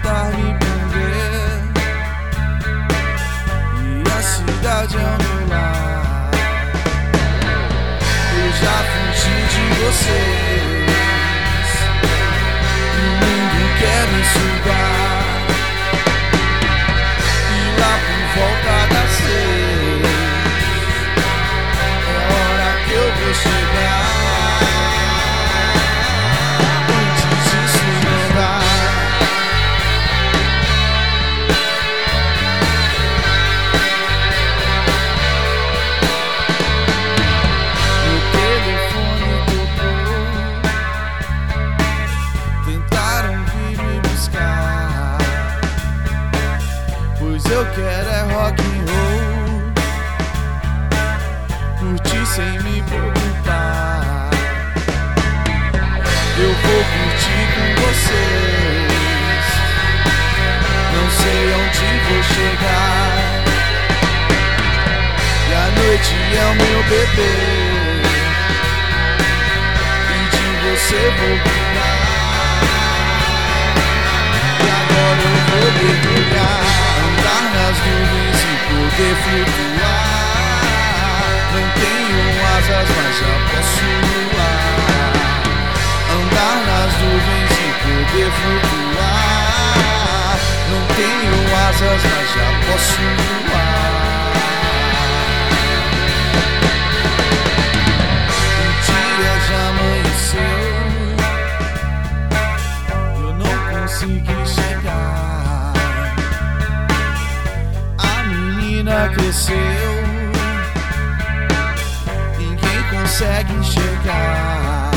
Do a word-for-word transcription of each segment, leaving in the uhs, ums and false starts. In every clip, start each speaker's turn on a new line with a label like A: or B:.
A: tentar me prender, e a cidade é o meu lar. Eu já fugi de vocês, e o mundo quer me sugar. E lá por volta das seis é a hora que eu vou chegar. Eu quero é rock and roll, curtir sem me preocupar. Eu vou curtir com vocês, não sei onde vou chegar. E a noite é o meu bebê, e de você vou cuidar. E agora eu vou mergulhar, nas nuvens e poder flutuar. Não tenho asas, mas já posso voar. Andar nas nuvens e poder flutuar. Não tenho asas, mas já posso voar. O dia já amanheceu, eu não consegui chegar. Cresceu, ninguém consegue enxergar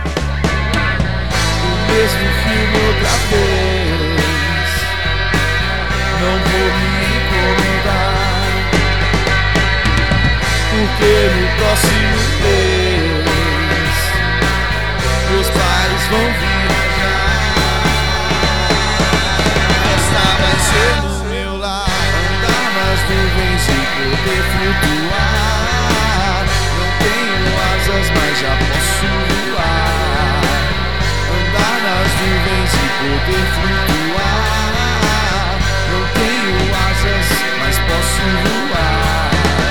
A: o mesmo filme outra vez. Não vou me incomodar, porque no próximo mês meus pais vão viajar. Esta vai ser no meu lar, nuvens e poder flutuar. Não tenho asas, mas já posso voar. Andar nas nuvens e poder flutuar. Não tenho asas, mas posso voar.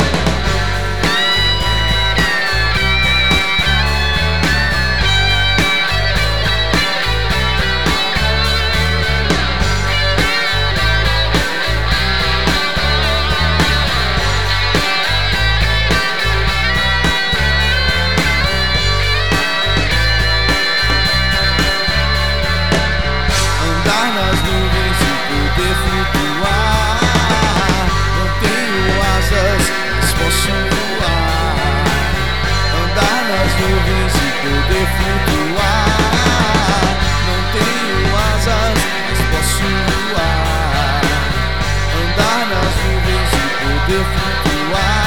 A: Nuvens e poder flutuar. Não tenho asas, mas posso voar. Andar nas nuvens e poder flutuar.